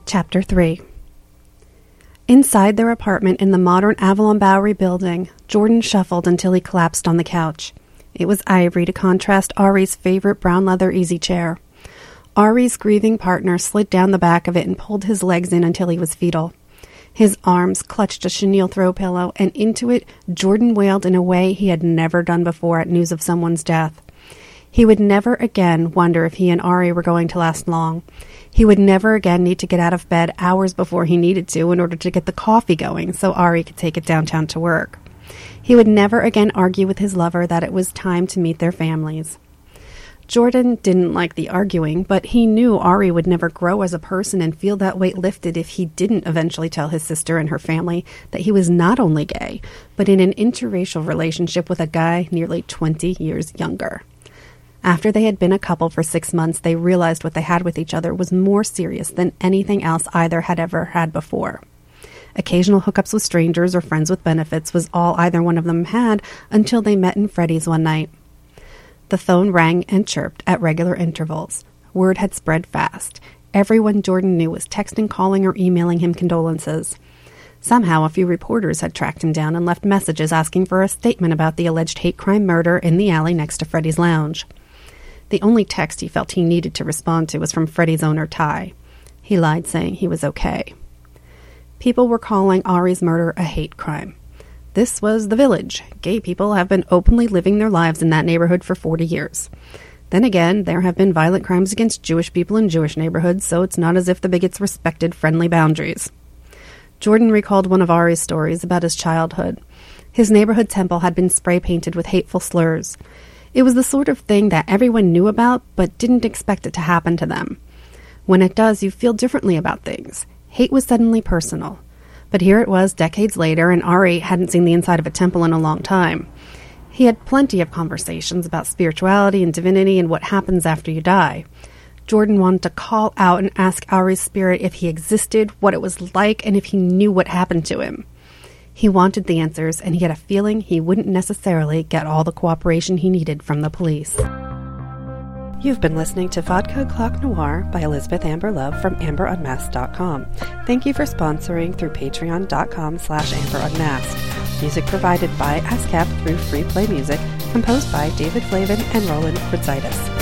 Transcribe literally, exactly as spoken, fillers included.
Chapter three. Inside their apartment in the modern Avalon Bowery building, Jordan shuffled until he collapsed on the couch. It was ivory to contrast Ari's favorite brown leather easy chair. Ari's grieving partner slid down the back of it and pulled his legs in until he was fetal. His arms clutched a chenille throw pillow, and into it Jordan wailed in a way he had never done before at news of someone's death. He would never again wonder if he and Ari were going to last long. He would never again need to get out of bed hours before he needed to in order to get the coffee going so Ari could take it downtown to work. He would never again argue with his lover that it was time to meet their families. Jordan didn't like the arguing, but he knew Ari would never grow as a person and feel that weight lifted if he didn't eventually tell his sister and her family that he was not only gay, but in an interracial relationship with a guy nearly twenty years younger. After they had been a couple for six months, they realized what they had with each other was more serious than anything else either had ever had before. Occasional hookups with strangers or friends with benefits was all either one of them had until they met in Freddie's one night. The phone rang and chirped at regular intervals. Word had spread fast. Everyone Jordan knew was texting, calling, or emailing him condolences. Somehow a few reporters had tracked him down and left messages asking for a statement about the alleged hate crime murder in the alley next to Freddie's lounge. The only text he felt he needed to respond to was from Freddie's owner, Ty. He lied, saying he was okay. People were calling Ari's murder a hate crime. This was the Village. Gay people have been openly living their lives in that neighborhood for forty years. Then again, there have been violent crimes against Jewish people in Jewish neighborhoods, so it's not as if the bigots respected friendly boundaries. Jordan recalled one of Ari's stories about his childhood. His neighborhood temple had been spray-painted with hateful slurs. It was the sort of thing that everyone knew about, but didn't expect it to happen to them. When it does, you feel differently about things. Hate was suddenly personal. But here it was decades later, and Ari hadn't seen the inside of a temple in a long time. He had plenty of conversations about spirituality and divinity and what happens after you die. Jordan wanted to call out and ask Ari's spirit if he existed, what it was like, and if he knew what happened to him. He wanted the answers, and he had a feeling he wouldn't necessarily get all the cooperation he needed from the police. You've been listening to Vodka O'Clock Noir by Elizabeth Amber Love from amber unmasked dot com. Thank you for sponsoring through patreon.com slash amberunmasked. Music provided by ASCAP through Free Play Music, composed by David Flavin and Roland Quidsitis.